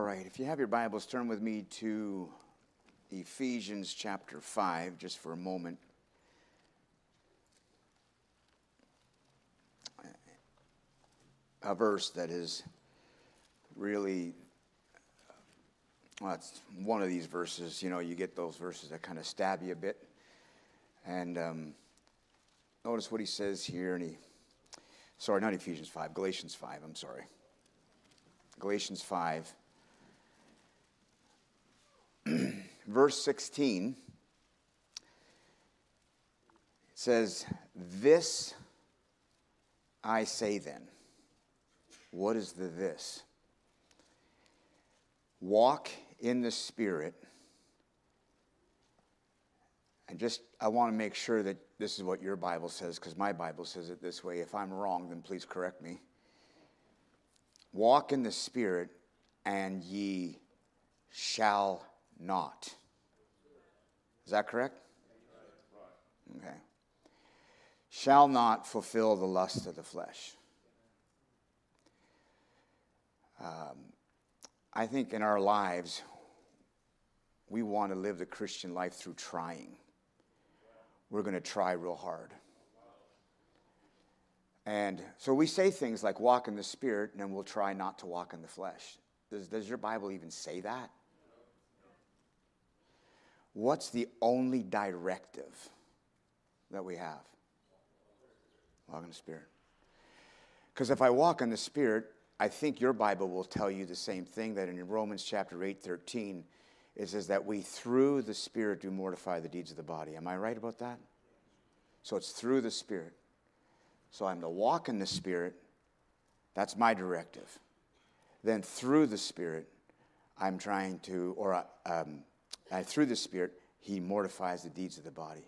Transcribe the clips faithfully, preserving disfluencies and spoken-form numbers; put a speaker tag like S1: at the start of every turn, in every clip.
S1: right, if you have your Bibles, turn with me to Ephesians chapter five, just for a moment. A verse that is really, well, it's one of these verses, you know, you get those verses that kind of stab you a bit. And um, notice what he says here, and he, sorry, not Ephesians five, Galatians five, I'm sorry. Galatians five. Verse sixteen, it says, "This I say then." What is the this? Walk in the Spirit. And just, I want to make sure that this is what your Bible says, because my Bible says it this way. If I'm wrong, then please correct me. Walk in the Spirit, and ye shall not. Is that correct? Okay. Shall not fulfill the lust of the flesh. Um, I think in our lives, we want to live the Christian life through trying. We're going to try real hard. And so we say things like walk in the Spirit, and then we'll try not to walk in the flesh. Does, does your Bible even say that? What's the only directive that we have? Walk in the Spirit. Because if I walk in the Spirit, I think your Bible will tell you the same thing, that in Romans chapter eight, thirteen, it says that we through the Spirit do mortify the deeds of the body. Am I right about that? So it's through the Spirit. So I'm to walk in the Spirit. That's my directive. Then through the Spirit, I'm trying to, or um, I, through the Spirit, he mortifies the deeds of the body.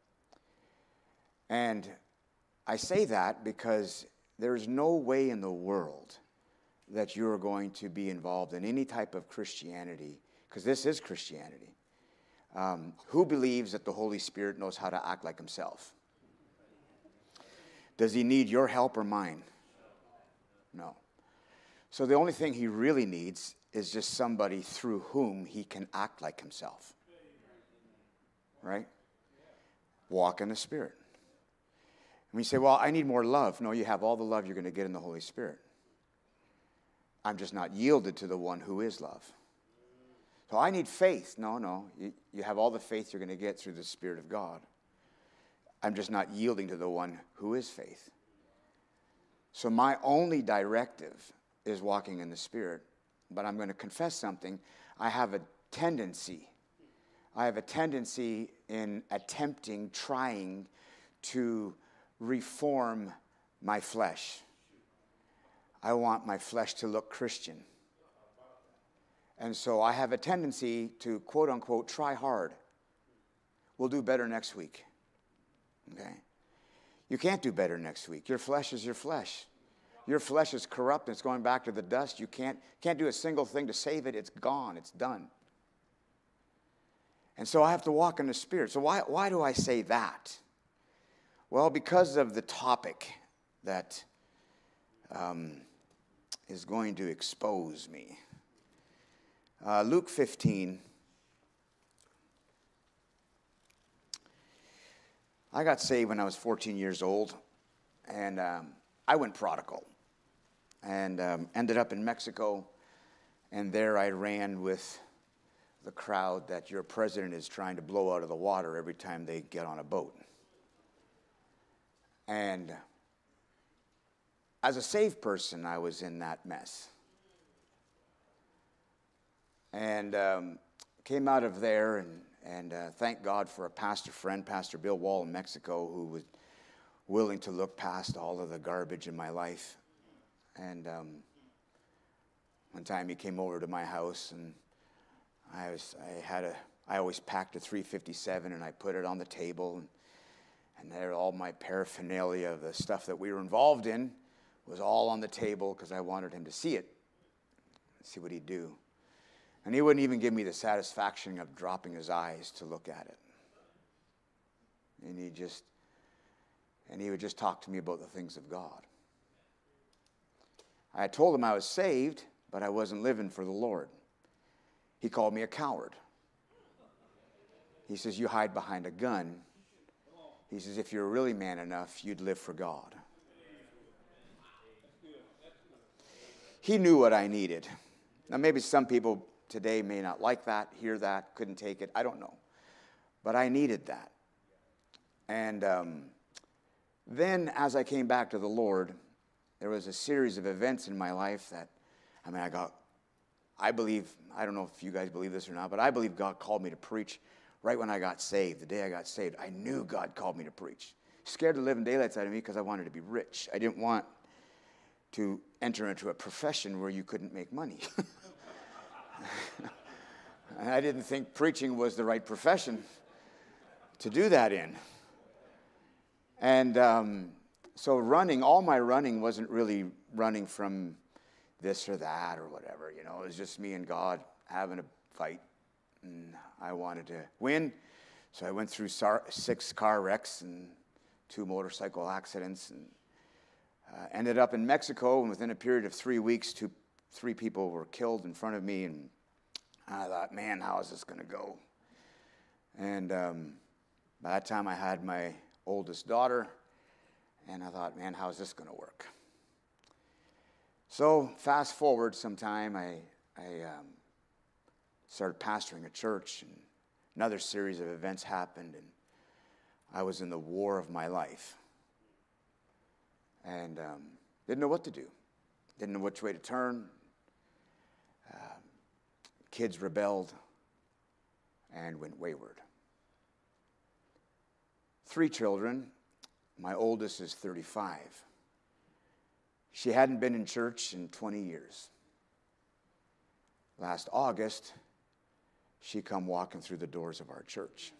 S1: And I say that because there's no way in the world that you're going to be involved in any type of Christianity, because this is Christianity. Um, who believes that the Holy Spirit knows how to act like himself? Does he need your help or mine? No. So the only thing he really needs is just somebody through whom he can act like himself. Right? Walk in the Spirit. And we say, well, I need more love. No, you have all the love you're going to get in the Holy Spirit. I'm just not yielded to the one who is love. So I need faith. No, no. You, you have all the faith you're going to get through the Spirit of God. I'm just not yielding to the one who is faith. So my only directive is walking in the Spirit. But I'm going to confess something. I have a tendency. I have a tendency in attempting, trying to reform my flesh. I want my flesh to look Christian. And so I have a tendency to, quote unquote, try hard. We'll do better next week. Okay? You can't do better next week. Your flesh is your flesh. Your flesh is corrupt and it's going back to the dust. You can't, can't do a single thing to save it. It's gone. It's done. And so I have to walk in the Spirit. So why, why do I say that? Well, because of the topic that um, is going to expose me. Uh, Luke fifteen. I got saved when I was fourteen years old, and um, I went prodigal, and um, ended up in Mexico, and there I ran with the crowd that your president is trying to blow out of the water every time they get on a boat. And as a saved person, I was in that mess. And um, came out of there, and, and uh, thank God for a pastor friend, Pastor Bill Wall in Mexico, who was willing to look past all of the garbage in my life. And um, one time he came over to my house, and I was I had a I always packed a three fifty-seven, and I put it on the table, and, and there all my paraphernalia of the stuff that we were involved in was all on the table because I wanted him to see it, see what he'd do. And he wouldn't even give me the satisfaction of dropping his eyes to look at it. And he just, and he would just talk to me about the things of God. I told him I was saved, but I wasn't living for the Lord. He called me a coward. He says, you hide behind a gun. He says, if you're really man enough, you'd live for God. He knew what I needed. Now, maybe some people today may not like that, hear that, couldn't take it. I don't know. But I needed that. And um, then as I came back to the Lord, there was a series of events in my life that, I mean, I got, I believe, I don't know if you guys believe this or not, but I believe God called me to preach right when I got saved. The day I got saved, I knew God called me to preach. Scared the living daylights out of me because I wanted to be rich. I didn't want to enter into a profession where you couldn't make money. And I didn't think preaching was the right profession to do that in. And um, so running, all my running wasn't really running from this or that or whatever, you know. It was just me and God having a fight. And I wanted to win. So I went through six car wrecks and two motorcycle accidents and uh, ended up in Mexico. And within a period of three weeks, two, three people were killed in front of me. And I thought, man, how is this going to go? And um, by that time, I had my oldest daughter. And I thought, man, how is this going to work? So fast forward some time, I, I um, started pastoring a church, and another series of events happened, and I was in the war of my life. And um, didn't know what to do. Didn't know which way to turn. Uh, kids rebelled and went wayward. Three children. My oldest is thirty-five. She hadn't been in church in twenty years. Last August, she come walking through the doors of our church.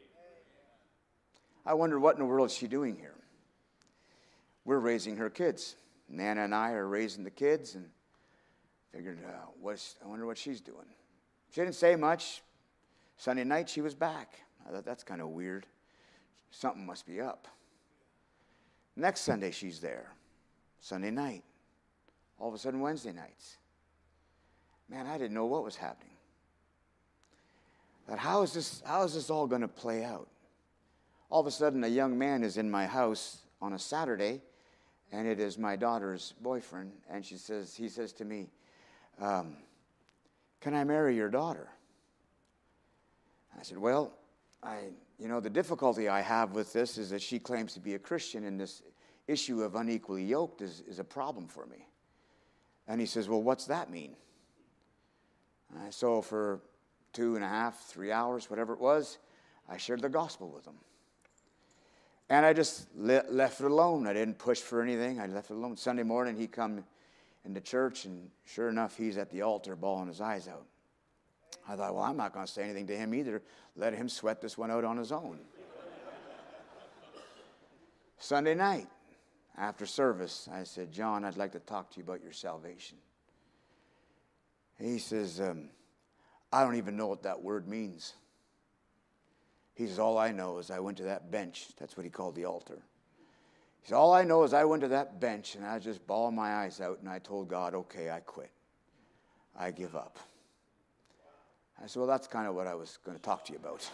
S1: I wondered, what in the world is she doing here? We're raising her kids. Nana and I are raising the kids, and figured, uh, what's, I wonder what she's doing. She didn't say much. Sunday night, she was back. I thought, that's kind of weird. Something must be up. Next Sunday, she's there. Sunday night. All of a sudden, Wednesday nights. Man, I didn't know what was happening. But how is this, how is this all going to play out? All of a sudden, a young man is in my house on a Saturday, and it is my daughter's boyfriend, and she says, he says to me, um, can I marry your daughter? I said, well, I, you know, the difficulty I have with this is that she claims to be a Christian, and this issue of unequally yoked is, is a problem for me. And he says, well, what's that mean? Uh, so for two and a half, three hours, whatever it was, I shared the gospel with him. And I just le- left it alone. I didn't push for anything. I left it alone. Sunday morning, he come into church, and sure enough, he's at the altar bawling his eyes out. I thought, well, I'm not going to say anything to him either. Let him sweat this one out on his own. Sunday night, after service, I said, John, I'd like to talk to you about your salvation. He says, um, I don't even know what that word means. He says, all I know is I went to that bench. That's what he called the altar. He said, all I know is I went to that bench, and I was just bawling my eyes out, and I told God, okay, I quit. I give up. I said, well, that's kind of what I was going to talk to you about.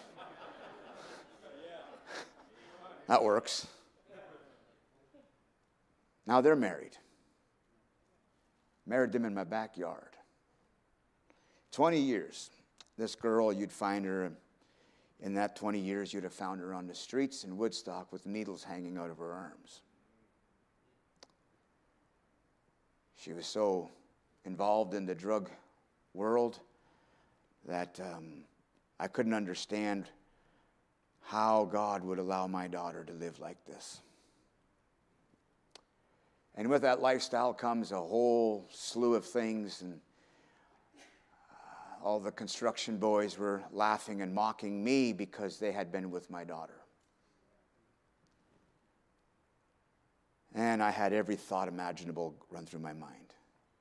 S1: That works. Now they're married. Married them in my backyard. twenty years. This girl, you'd find her, in that twenty years, you'd have found her on the streets in Woodstock with needles hanging out of her arms. She was so involved in the drug world that um, I couldn't understand how God would allow my daughter to live like this. And with that lifestyle comes a whole slew of things, and uh, all the construction boys were laughing and mocking me because they had been with my daughter. And I had every thought imaginable run through my mind.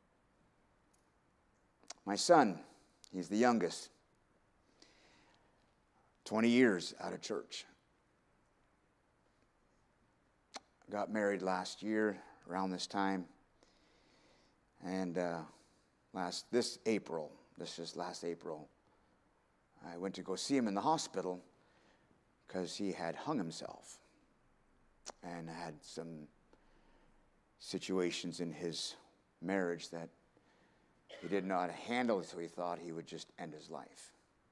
S1: My son, he's the youngest, twenty years out of church. Got married last year around this time. And uh, last this April, this is last April, I went to go see him in the hospital because he had hung himself and had some situations in his marriage that he didn't know how to handle, so he thought he would just end his life.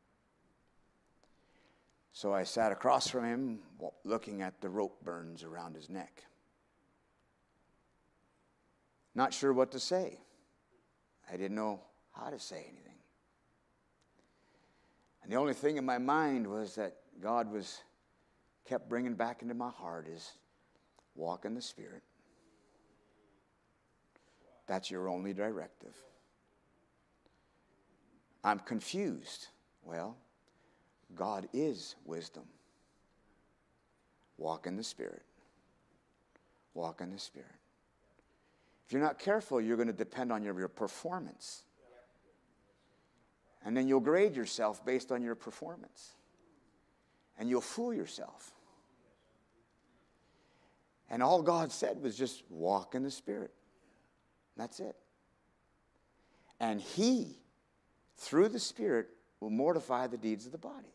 S1: So I sat across from him, looking at the rope burns around his neck. Not sure what to say. I didn't know how to say anything. And the only thing in my mind was that God was kept bringing back into my heart is walk in the Spirit. That's your only directive. I'm confused. Well, God is wisdom. Walk in the Spirit. Walk in the Spirit. If you're not careful, you're going to depend on your, your performance. And then you'll grade yourself based on your performance. And you'll fool yourself. And all God said was just walk in the Spirit. That's it. And He, through the Spirit, will mortify the deeds of the body.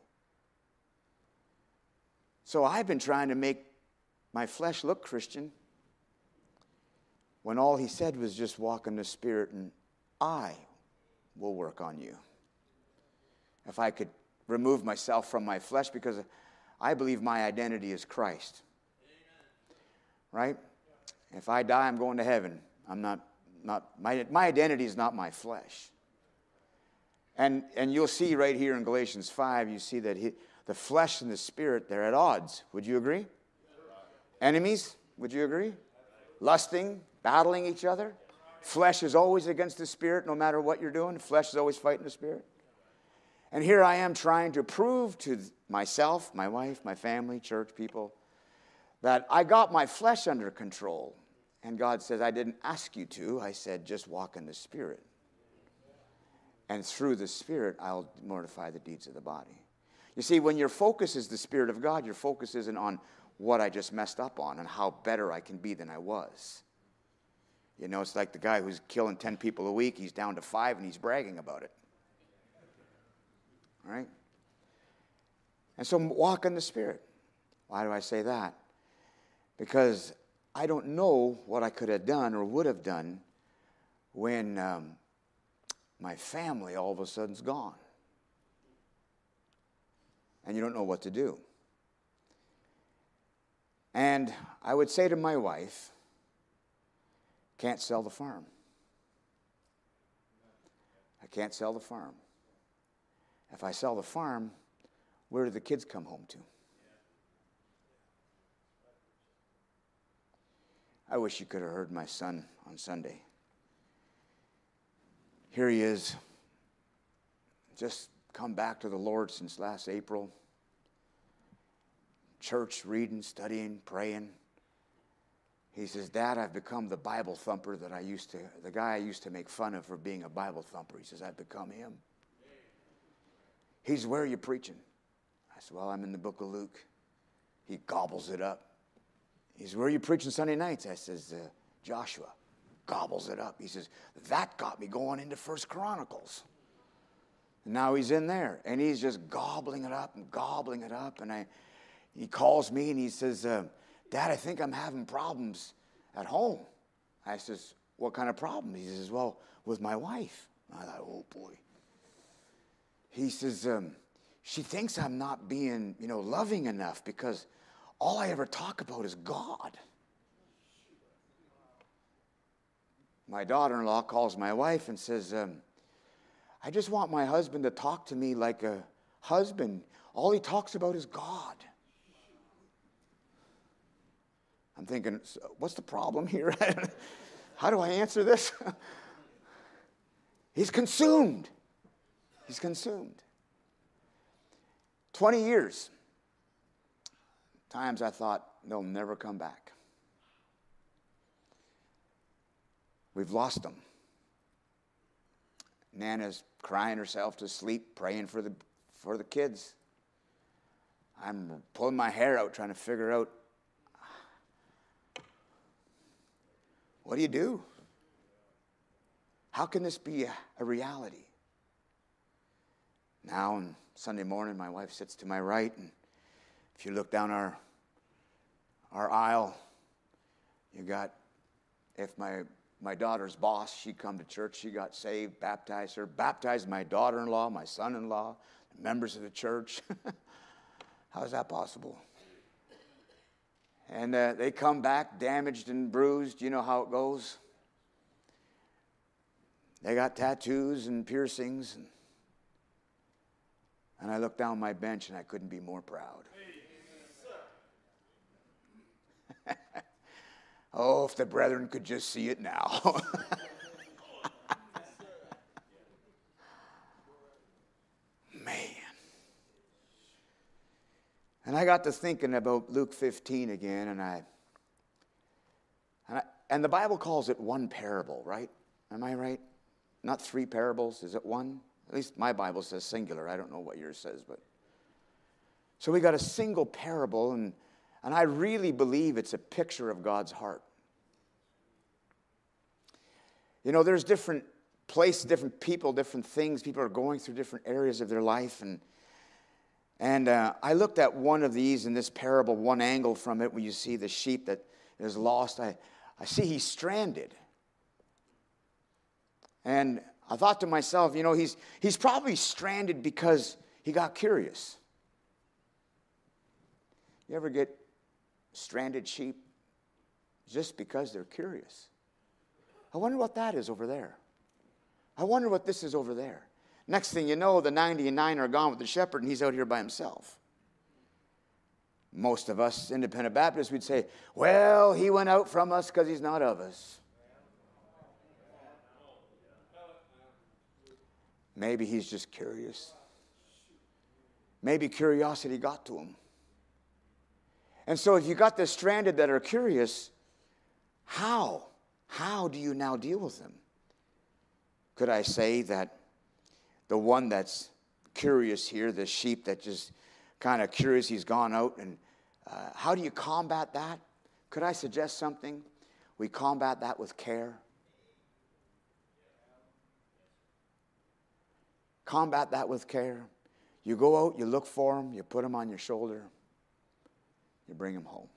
S1: So I've been trying to make my flesh look Christian when all He said was just walk in the Spirit and I will work on you. If I could remove myself from my flesh, because I believe my identity is Christ. Right? If I die, I'm going to heaven. I'm not, not my, my identity is not my flesh. And, and you'll see right here in Galatians five, you see that he, the flesh and the Spirit, they're at odds. Would you agree? Enemies? Would you agree? Lusting, battling each other. Flesh is always against the Spirit, no matter what you're doing. The flesh is always fighting the Spirit. And here I am trying to prove to myself, my wife, my family, church people, that I got my flesh under control. And God says, I didn't ask you to. I said, just walk in the Spirit. And through the Spirit, I'll mortify the deeds of the body. You see, when your focus is the Spirit of God, your focus isn't on what I just messed up on and how better I can be than I was. You know, it's like the guy who's killing ten people a week. He's down to five and he's bragging about it. All right? And so walk in the Spirit. Why do I say that? Because I don't know what I could have done or would have done when um, my family all of a sudden is gone. And you don't know what to do. And I would say to my wife, can't sell the farm. I can't sell the farm. If I sell the farm, where do the kids come home to? I wish you could have heard my son on Sunday. Here he is, just come back to the Lord since last April. Church, reading, studying, praying. He says, Dad, I've become the Bible thumper that I used to, the guy I used to make fun of for being a Bible thumper. He says, I've become him. He says, where are you preaching? I said, well, I'm in the book of Luke. He gobbles it up. He says, where are you preaching Sunday nights? I says, uh, Joshua. Gobbles it up. He says, that got me going into First Chronicles. And now he's in there, and he's just gobbling it up and gobbling it up. And I, he calls me, and he says, uh, Dad, I think I'm having problems at home. I says, what kind of problem? He says, well, with my wife. I thought, oh, boy. He says, um, she thinks I'm not being, you know, loving enough because all I ever talk about is God. My daughter-in-law calls my wife and says, um, I just want my husband to talk to me like a husband. All he talks about is God. I'm thinking, what's the problem here? How do I answer this? He's consumed. He's consumed. twenty years. Times I thought they'll never come back. We've lost them. Nana's crying herself to sleep, praying for the for the kids. I'm pulling my hair out trying to figure out, what do you do? How can this be a, a reality? Now on Sunday morning, my wife sits to my right, and if you look down our our aisle, you got, if my my daughter's boss, she come to church, she got saved, baptized her, baptized my daughter-in-law, my son-in-law, members of the church. How is that possible? And uh, they come back damaged and bruised. You know how it goes. They got tattoos and piercings. And, and I looked down my bench and I couldn't be more proud. Oh, if the brethren could just see it now. Man. And I got to thinking about Luke fifteen again, and I, and I, and the Bible calls it one parable, right? Am I right? Not three parables. Is it one? At least my Bible says singular. I don't know what yours says, but. So we got a single parable, and, and I really believe it's a picture of God's heart. You know, there's different places, different people, different things. People are going through different areas of their life, and And uh, I looked at one of these in this parable, one angle from it, where you see the sheep that is lost. I, I see he's stranded. And I thought to myself, you know, he's, he's probably stranded because he got curious. You ever get stranded sheep just because they're curious? I wonder what that is over there. I wonder what this is over there. Next thing you know, the ninety-nine are gone with the shepherd, and he's out here by himself. Most of us independent Baptists, we'd say, well, he went out from us because he's not of us. Maybe he's just curious. Maybe curiosity got to him. And so if you got the stranded that are curious, how? How do you now deal with them? Could I say that the one that's curious here, the sheep that just kind of curious, he's gone out, and uh, how do you combat that? Could I suggest something? We combat that with care. Combat that with care. You go out, you look for him, you put him on your shoulder, you bring him home.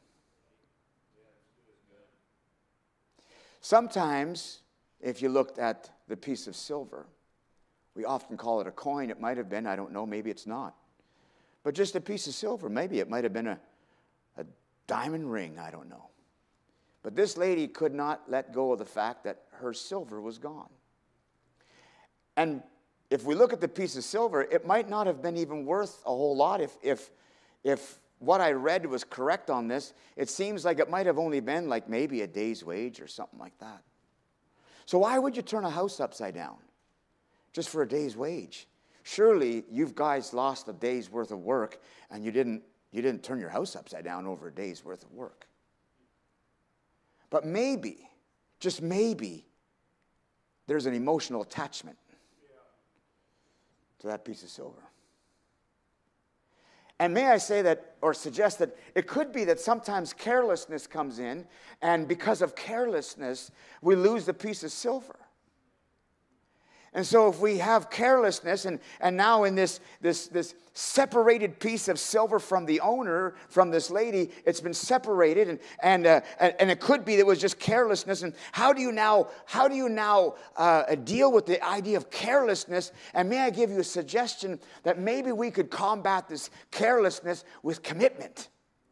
S1: Sometimes, if you looked at the piece of silver, we often call it a coin. It might have been, I don't know, maybe it's not. But just a piece of silver. Maybe it might have been a, a diamond ring, I don't know. But this lady could not let go of the fact that her silver was gone. And if we look at the piece of silver, it might not have been even worth a whole lot if, if, if what I read was correct on this. It seems like it might have only been like maybe a day's wage or something like that. So why would you turn a house upside down just for a day's wage? Surely you guys lost a day's worth of work, and you didn't, you didn't turn your house upside down over a day's worth of work. But maybe, just maybe, there's an emotional attachment to that piece of silver. And may I say that, or suggest that it could be that sometimes carelessness comes in, and because of carelessness, we lose the piece of silver. And so if we have carelessness, and, and now in this, this, this separated piece of silver from the owner, from this lady, it's been separated, and, and, uh, and, and it could be that it was just carelessness. And how do you now, how do you now uh, deal with the idea of carelessness? And may I give you a suggestion that maybe we could combat this carelessness with commitment.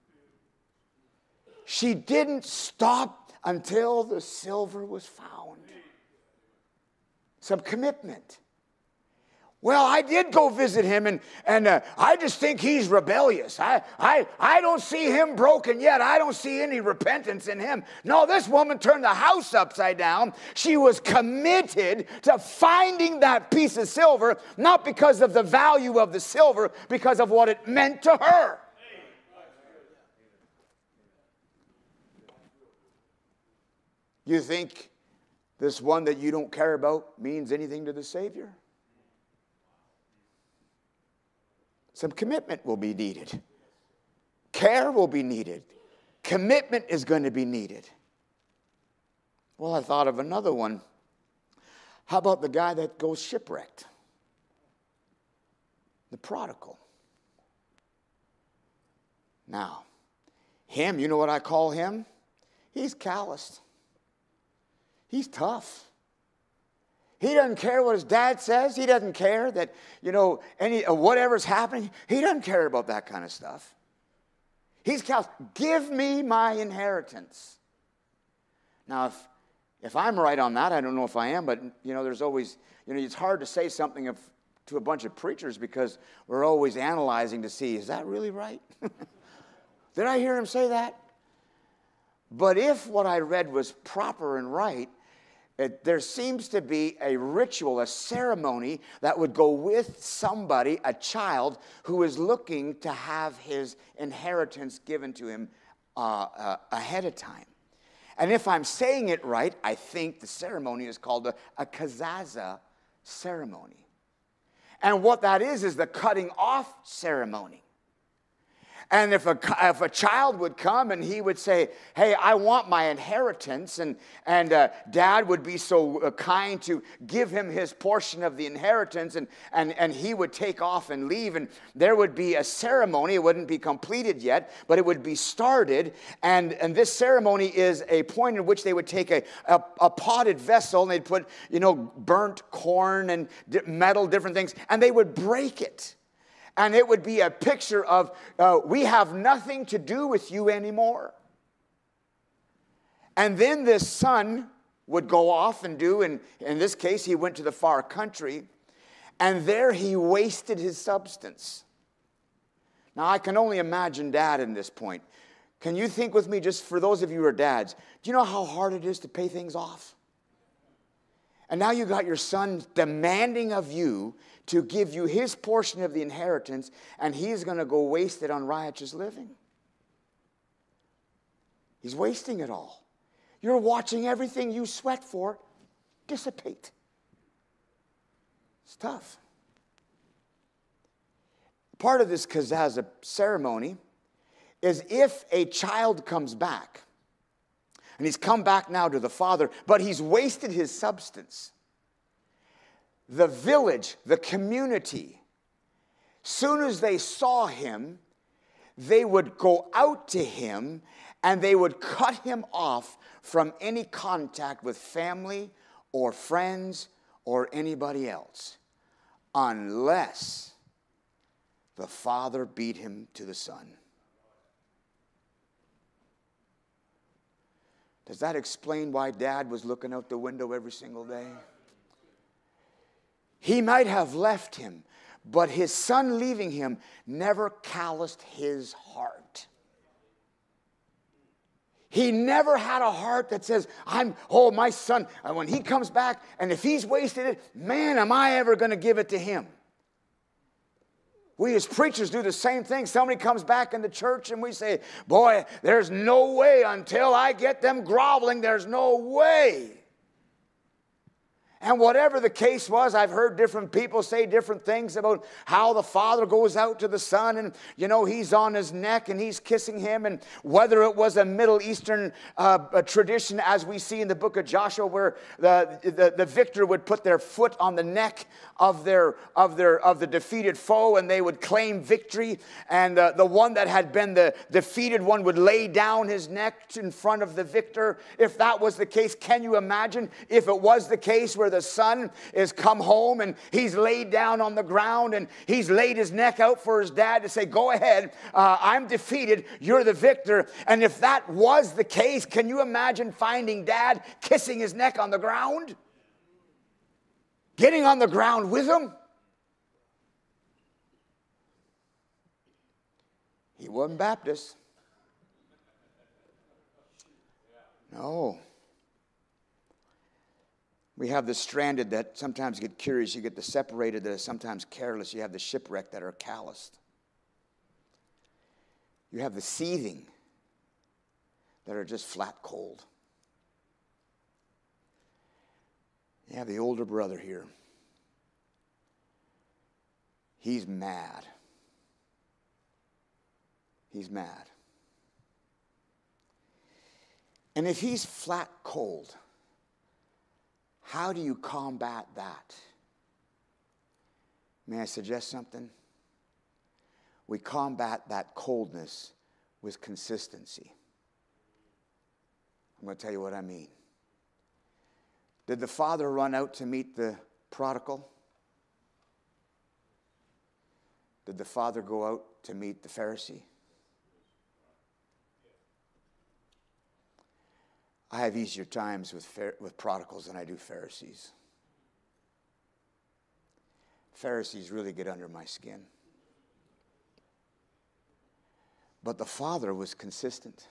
S1: She didn't stop until the silver was found. Some commitment. Well, I did go visit him, and, and uh, I just think he's rebellious. I, I, I don't see him broken yet. I don't see any repentance in him. No, this woman turned the house upside down. She was committed to finding that piece of silver, not because of the value of the silver, because of what it meant to her. You think this one that you don't care about means anything to the Savior? Some commitment will be needed. Care will be needed. Commitment is going to be needed. Well, I thought of another one. How about the guy that goes shipwrecked? The prodigal. Now, him, you know what I call him? He's calloused. He's tough. He doesn't care what his dad says. He doesn't care that, you know, any uh, whatever's happening. He doesn't care about that kind of stuff. He's calloused. Give me my inheritance. Now, if if I'm right on that, I don't know if I am, but, you know, there's always, you know, it's hard to say something of, to a bunch of preachers because we're always analyzing to see, is that really right? Did I hear him say that? But if what I read was proper and right, it, there seems to be a ritual, a ceremony that would go with somebody, a child, who is looking to have his inheritance given to him uh, uh, ahead of time. And if I'm saying it right, I think the ceremony is called a, a kazaza ceremony. And what that is, is the cutting off ceremony. And if a, if a child would come and he would say, hey, I want my inheritance, and, and uh, dad would be so uh, kind to give him his portion of the inheritance, and, and, and he would take off and leave, and there would be a ceremony. It wouldn't be completed yet, but it would be started, and, and this ceremony is a point in which they would take a, a, a potted vessel, and they'd put, you know, burnt corn and metal, different things, and they would break it. And it would be a picture of, uh, we have nothing to do with you anymore. And then this son would go off and do, and in this case, he went to the far country, and there he wasted his substance. Now, I can only imagine dad in this point. Can you think with me, just for those of you who are dads, do you know how hard it is to pay things off? And now you got your son demanding of you to give you his portion of the inheritance, and he's going to go waste it on riotous living. He's wasting it all. You're watching everything you sweat for dissipate. It's tough. Part of this kazaza ceremony is if a child comes back, and he's come back now to the father, but he's wasted his substance. The village, the community, soon as they saw him, they would go out to him and they would cut him off from any contact with family or friends or anybody else, unless the father beat him to the son. Does that explain why dad was looking out the window every single day? He might have left him, but his son leaving him never calloused his heart. He never had a heart that says, I'm, oh, my son, and when he comes back, and if he's wasted it, man, am I ever going to give it to him? We as preachers do the same thing. Somebody comes back in the church and we say, boy, there's no way until I get them groveling, there's no way. And whatever the case was, I've heard different people say different things about how the father goes out to the son and, you know, he's on his neck and he's kissing him. And whether it was a Middle Eastern uh, a tradition, as we see in the book of Joshua, where the, the, the victor would put their foot on the neck of their of their of the defeated foe, and they would claim victory. And uh, the one that had been the defeated one would lay down his neck in front of the victor. If that was the case, can you imagine if it was the case where the son is come home and he's laid down on the ground and he's laid his neck out for his dad to say, go ahead, uh, I'm defeated, you're the victor. And if that was the case, can you imagine finding dad kissing his neck on the ground? Getting on the ground with him? He wasn't Baptist. No. We have the stranded that sometimes get curious. You get the separated that are sometimes careless. You have the shipwrecked that are calloused. You have the seething that are just flat cold. You have the older brother here. He's mad. He's mad. And if he's flat cold, how do you combat that? May I suggest something? we combat that coldness with consistency. I'm going to tell you what I mean. Did the father run out to meet the prodigal? Did the father go out to meet the Pharisee? I have easier times with, with prodigals than I do Pharisees. Pharisees really get under my skin. But the father was consistent.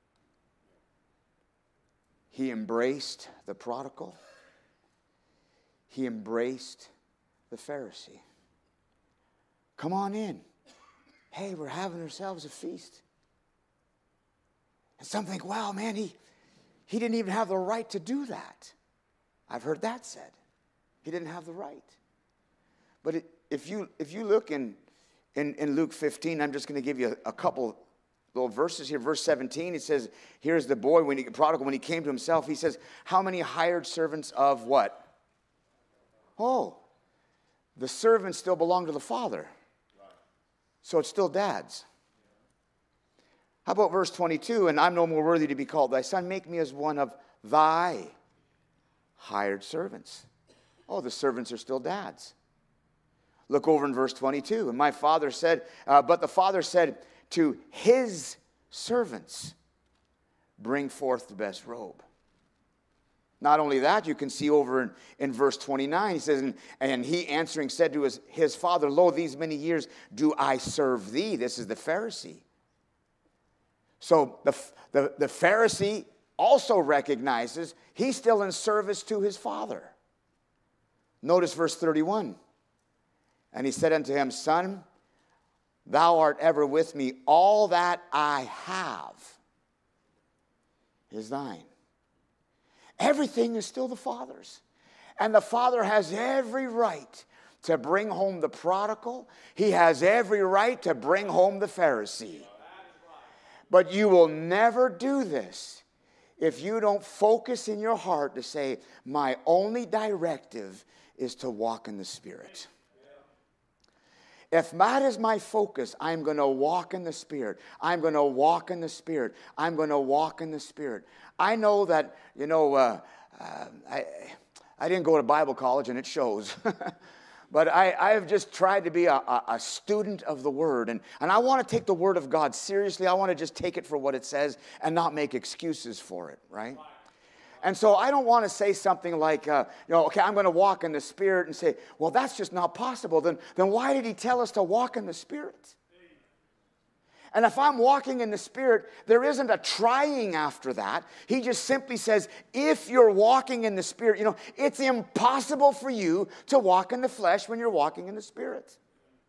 S1: He embraced the prodigal. He embraced the Pharisee. Come on in. Hey, we're having ourselves a feast. And some think, wow, man, he, he didn't even have the right to do that. I've heard that said. He didn't have the right. But it, if you if you look in, in, in Luke fifteen, I'm just going to give you a, a couple little verses here. Verse seventeen, it says, here's the boy, when he, prodigal, when he came to himself, he says, how many hired servants of what? Oh, the servants still belong to the father. So it's still dad's. How about verse twenty-two? And I'm no more worthy to be called thy son. Make me as one of thy hired servants. Oh, the servants are still dad's. Look over in verse twenty-two. And my father said, uh, but the father said to his servants, bring forth the best robe. Not only that, you can see over in, in verse twenty-nine, he says, and, and he answering said to his, his father, lo, these many years do I serve thee. This is the Pharisee. So the, the, the Pharisee also recognizes he's still in service to his father. Notice verse thirty-one. And he said unto him, son, thou art ever with me. All that I have is thine. Everything is still the Father's. And the Father has every right to bring home the prodigal. He has every right to bring home the Pharisee. But you will never do this if you don't focus in your heart to say, my only directive is to walk in the Spirit. If that is my focus, I'm going to walk in the Spirit. I'm going to walk in the Spirit. I'm going to walk in the Spirit. I know that, you know, uh, uh, I, I didn't go to Bible college, and it shows. But I, I have just tried to be a, a, a student of the Word. And, and I want to take the Word of God seriously. I want to just take it for what it says and not make excuses for it, right? And so I don't want to say something like, uh, you know, okay, I'm going to walk in the Spirit and say, well, that's just not possible. Then, then why did he tell us to walk in the Spirit? And if I'm walking in the Spirit, there isn't a trying after that. He just simply says, if you're walking in the Spirit, you know, it's impossible for you to walk in the flesh when you're walking in the Spirit.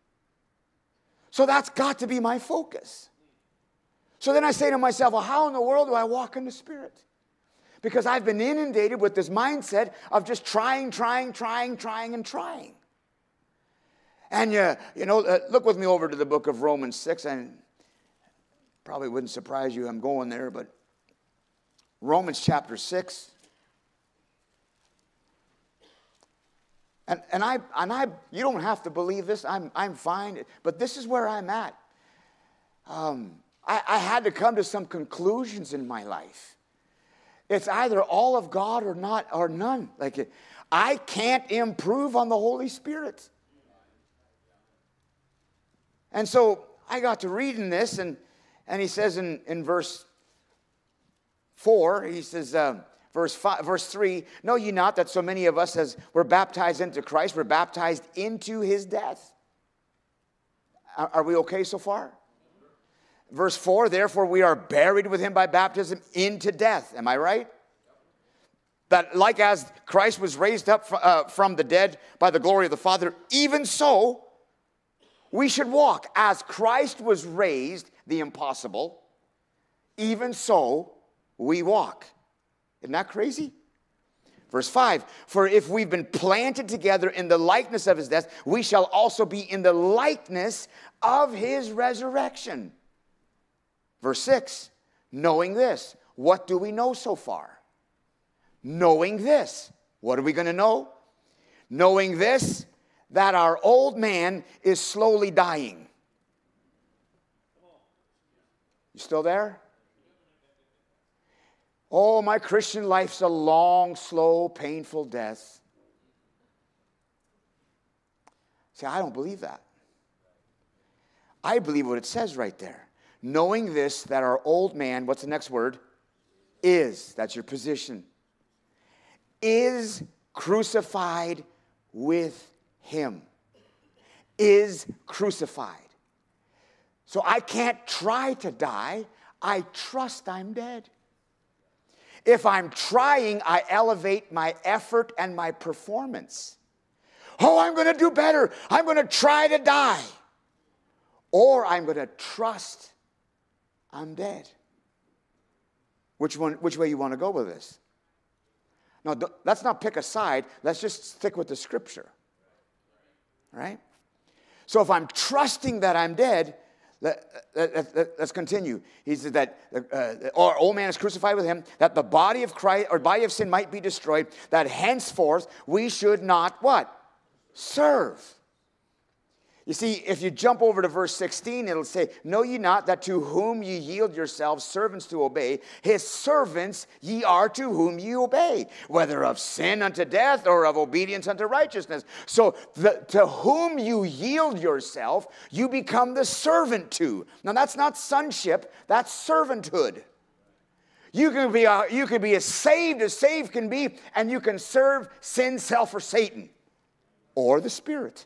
S1: So that's got to be my focus. So then I say to myself, well, how in the world do I walk in the Spirit? Because I've been inundated with this mindset of just trying, trying, trying, trying, and trying. And, uh, you know, uh, look with me over to the book of Romans six. And probably wouldn't surprise you I'm going there, but Romans chapter six. And, and, I, and I, you don't have to believe this. I'm, I'm fine. But this is where I'm at. Um, I, I had to come to some conclusions in my life. It's either all of God or not, or none. Like, I can't improve on the Holy Spirit. And so I got to reading this, and, and he says in, in verse four, he says, uh, verse five, verse three, know ye not that so many of us as were baptized into Christ, were baptized into his death? Are, are we okay so far? Verse four, therefore we are buried with him by baptism into death. Am I right? That like as Christ was raised up uh, from the dead by the glory of the Father, even so we should walk. As Christ was raised, the impossible, even so we walk. Isn't that crazy? Verse five, for if we've been planted together in the likeness of his death, we shall also be in the likeness of his resurrection. Verse six, knowing this. What do we know so far? Knowing this. What are we going to know? Knowing this, that our old man is slowly dying. You still there? Oh, my Christian life's a long, slow, painful death. See, I don't believe that. I believe what it says right there. Knowing this, that our old man, what's the next word? Is. That's your position. Is crucified with him. Is crucified. So I can't try to die. I trust I'm dead. If I'm trying, I elevate my effort and my performance. Oh, I'm going to do better. I'm going to try to die. Or I'm going to trust I'm dead. Which one? Which way you want to go with this? Now, let's not pick a side. Let's just stick with the scripture. Right? So if I'm trusting that I'm dead, let, let, let, let's continue. He said that uh, our old man is crucified with him, that the body of Christ or body of sin might be destroyed, that henceforth we should not what? Serve. You see, if you jump over to verse sixteen, it'll say, know ye not that to whom ye yield yourselves servants to obey, his servants ye are to whom ye obey, whether of sin unto death or of obedience unto righteousness. So the, to whom you yield yourself, you become the servant to. Now that's not sonship, that's servanthood. You can be, a, you can be as saved as saved can be, and you can serve sin, self, or Satan, or the Spirit.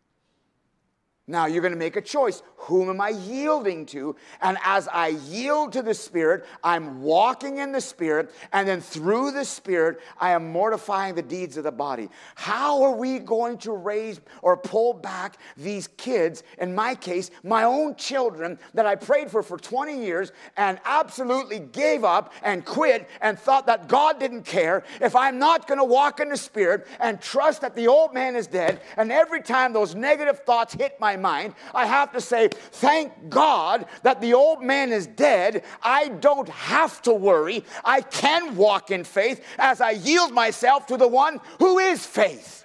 S1: Now you're going to make a choice. Whom am I yielding to? And as I yield to the Spirit, I'm walking in the Spirit, and then through the Spirit, I am mortifying the deeds of the body. How are we going to raise or pull back these kids, in my case, my own children that I prayed for for twenty years and absolutely gave up and quit and thought that God didn't care, if I'm not going to walk in the Spirit and trust that the old man is dead, and every time those negative thoughts hit my mind, I have to say, thank God that the old man is dead. I don't have to worry. I can walk in faith as I yield myself to the one who is faith.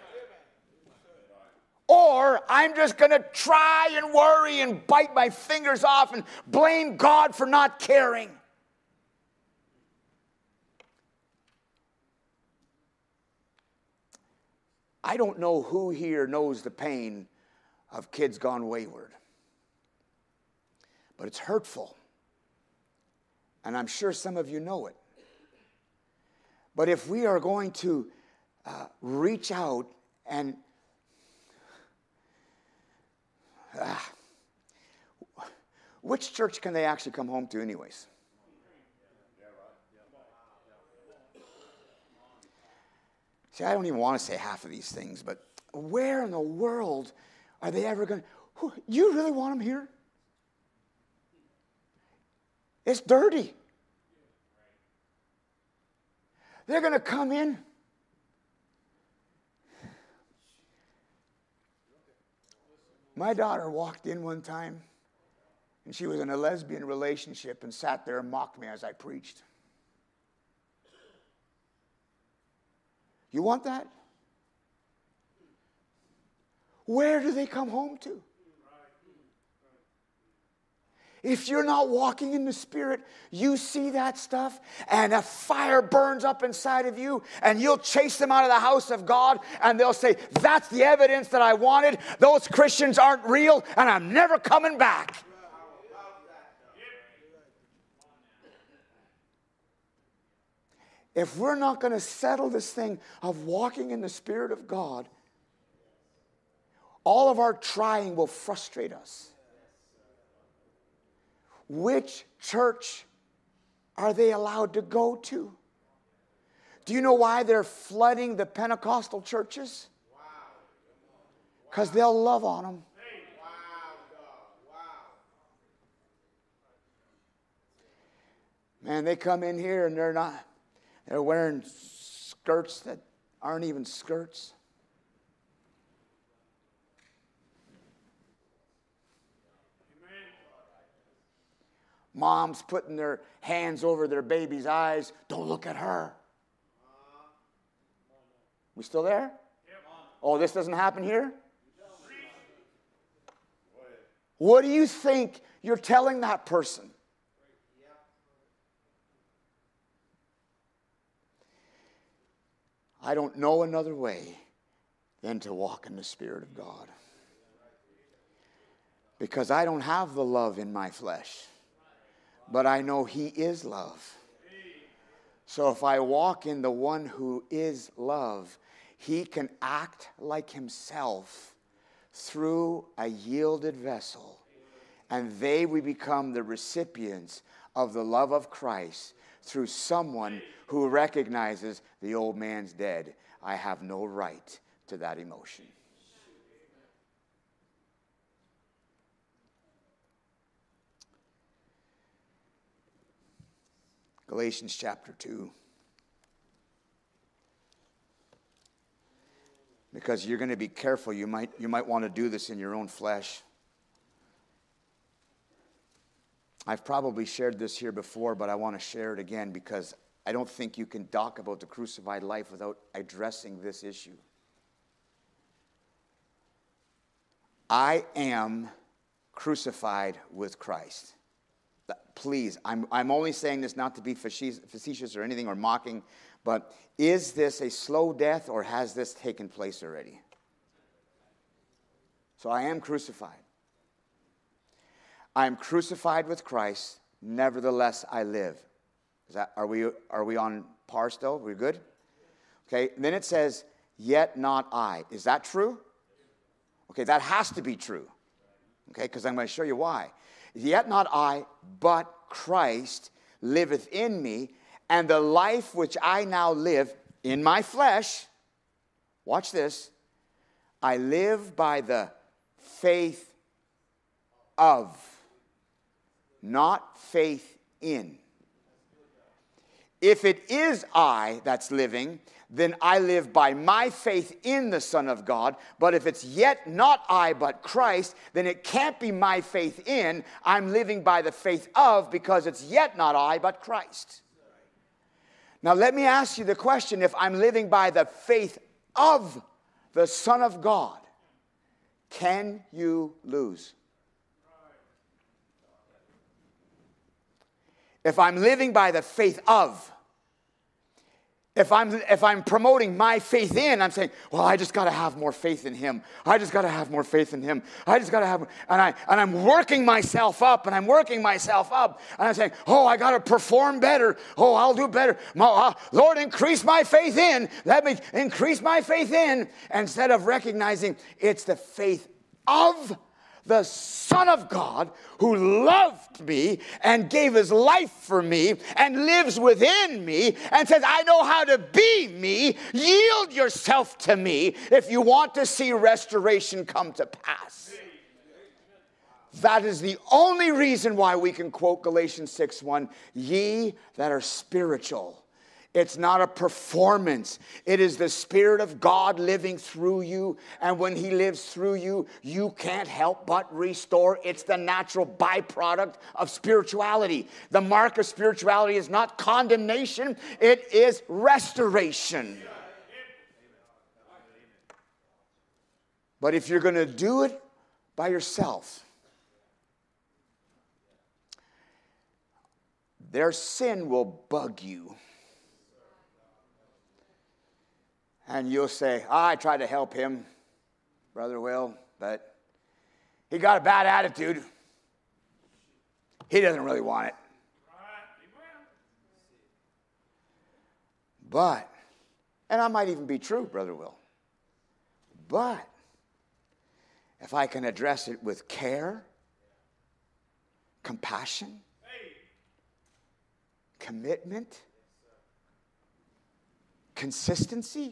S1: Or I'm just going to try and worry and bite my fingers off and blame God for not caring. I don't know who here knows the pain of kids gone wayward. But it's hurtful. And I'm sure some of you know it. But if we are going to uh, reach out and uh, which church can they actually come home to anyways? See, I don't even want to say half of these things, but where in the world are they ever going to... You really want them here? It's dirty. They're going to come in. My daughter walked in one time, and she was in a lesbian relationship and sat there and mocked me as I preached. You want that? Where do they come home to? If you're not walking in the Spirit, you see that stuff, and a fire burns up inside of you, and you'll chase them out of the house of God, and they'll say, that's the evidence that I wanted. Those Christians aren't real, and I'm never coming back. If we're not going to settle this thing of walking in the Spirit of God, all of our trying will frustrate us. Which church are they allowed to go to? Do you know why they're flooding the Pentecostal churches? Because they'll love on them. Man, they come in here and they're not, they're wearing skirts that aren't even skirts. Moms putting their hands over their baby's eyes. Don't look at her. We still there? Oh, this doesn't happen here? What do you think you're telling that person? I don't know another way than to walk in the Spirit of God. Because I don't have the love in my flesh, but I know He is love. So if I walk in the one who is love, He can act like Himself through a yielded vessel. And they will become the recipients of the love of Christ through someone who recognizes the old man's dead. I have no right to that emotion. Galatians chapter two. Because you're going to be careful. You might, you might want to do this in your own flesh. I've probably shared this here before, but I want to share it again because I don't think you can talk about the crucified life without addressing this issue. I am crucified with Christ. Please, I'm, I'm only saying this not to be facetious or anything or mocking, but is this a slow death or has this taken place already? So I am crucified. I am crucified with Christ, nevertheless I live. Is that, are we, are we on par still? We're good? Okay, and then it says, yet not I. Is that true? Okay, that has to be true. Okay, because I'm going to show you why. Yet not I, but Christ liveth in me, and the life which I now live in my flesh, watch this, I live by the faith of, not faith in. If it is I that's living, then I live by my faith in the Son of God. But if it's yet not I but Christ, then it can't be my faith in. I'm living by the faith of, because it's yet not I but Christ. Now let me ask you the question, if I'm living by the faith of the Son of God, can you lose? If I'm living by the faith of, If I'm, if I'm promoting my faith in, I'm saying, well, I just got to have more faith in Him. I just got to have more faith in Him. I just got to have, and, I, and I'm working myself up, and I'm working myself up. And I'm saying, oh, I got to perform better. Oh, I'll do better. Lord, increase my faith in. Let me increase my faith in. Instead of recognizing it's the faith of the Son of God who loved me and gave His life for me and lives within me and says, I know how to be me. Yield yourself to me if you want to see restoration come to pass. That is the only reason why we can quote Galatians six one, ye that are spiritual. It's not a performance. It is the Spirit of God living through you. And when He lives through you, you can't help but restore. It's the natural byproduct of spirituality. The mark of spirituality is not condemnation. It is restoration. But if you're going to do it by yourself, their sin will bug you. And you'll say, oh, I tried to help him, Brother Will, but he got a bad attitude. He doesn't really want it. But, and that might even be true, Brother Will, but if I can address it with care, compassion, commitment, consistency,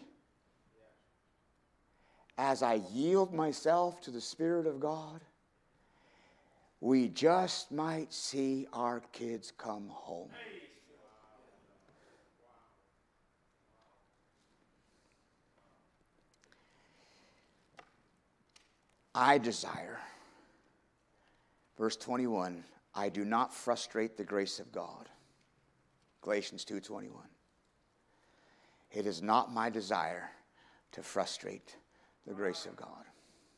S1: as I yield myself to the Spirit of God, we just might see our kids come home. I desire, verse twenty-one, I do not frustrate the grace of God. Galatians two twenty-one. It is not my desire to frustrate the grace of God.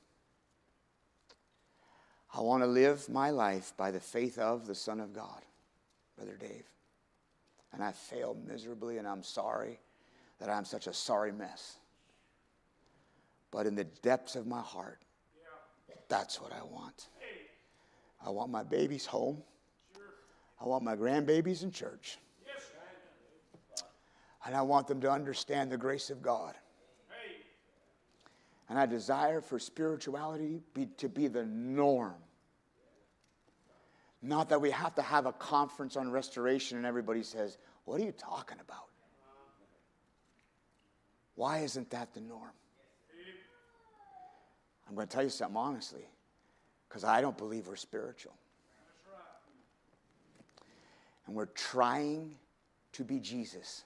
S1: I want to live my life by the faith of the Son of God, Brother Dave. And I failed miserably, and I'm sorry. that I'm such a sorry mess. But in the depths of my heart, that's what I want. I want my babies home. I want my grandbabies in church. And I want them to understand the grace of God. And I desire for spirituality be, to be the norm. Not that we have to have a conference on restoration and everybody says, what are you talking about? Why isn't that the norm? I'm going to tell you something honestly, because I don't believe we're spiritual. And we're trying to be Jesus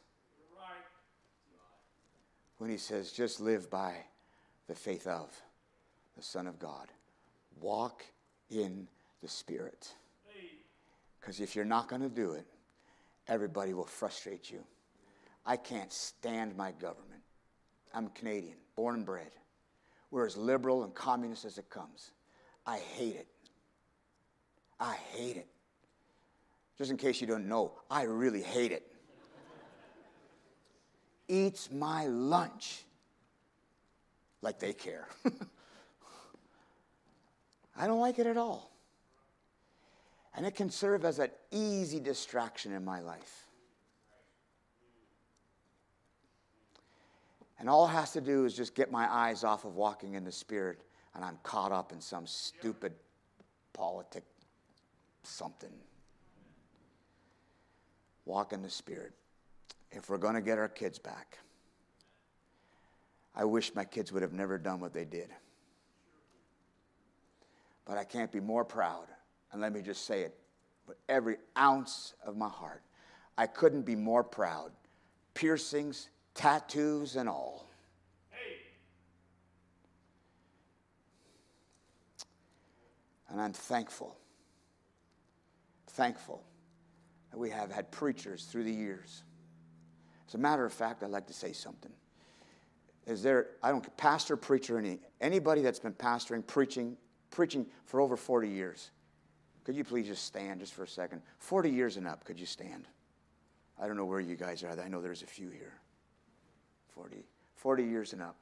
S1: when he says, just live by the faith of the Son of God. Walk in the Spirit. Because if you're not going to do it, everybody will frustrate you. I can't stand my government. I'm Canadian, born and bred. We're as liberal and communist as it comes. I hate it. I hate it. Just in case you don't know, I really hate it. Eats my lunch like they care. I don't like it at all. And it can serve as an easy distraction in my life. And all it has to do is just get my eyes off of walking in the Spirit, and I'm caught up in some stupid politic something. Walk in the Spirit. If we're going to get our kids back, I wish my kids would have never done what they did. But I can't be more proud, and let me just say it with every ounce of my heart. I couldn't be more proud. Piercings, tattoos, and all. And I'm thankful, thankful that we have had preachers through the years. As a matter of fact, I'd like to say something. Is there, I don't, pastor, preacher, any, anybody that's been pastoring, preaching, preaching for over forty years, could you please just stand just for a second? forty years and up, could you stand? I don't know where you guys are. I know there's a few here. forty, forty years and up.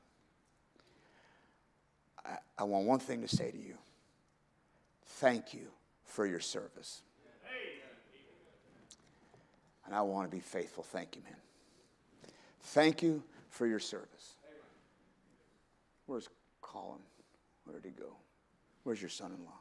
S1: I, I want one thing to say to you. Thank you for your service. And I want to be faithful. Thank you, man. Thank you for your service. Where's Colin? Where did he go? Where's your son-in-law?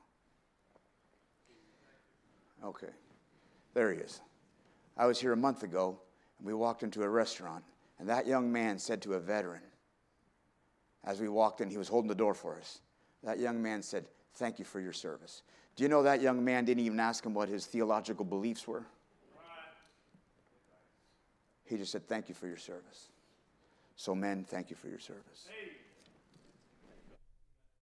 S1: Okay. There he is. I was here a month ago, and we walked into a restaurant, and that young man said to a veteran, as we walked in, he was holding the door for us. That young man said, thank you for your service. Do you know that young man didn't even ask him what his theological beliefs were? He just said, thank you for your service. So men, thank you for your service.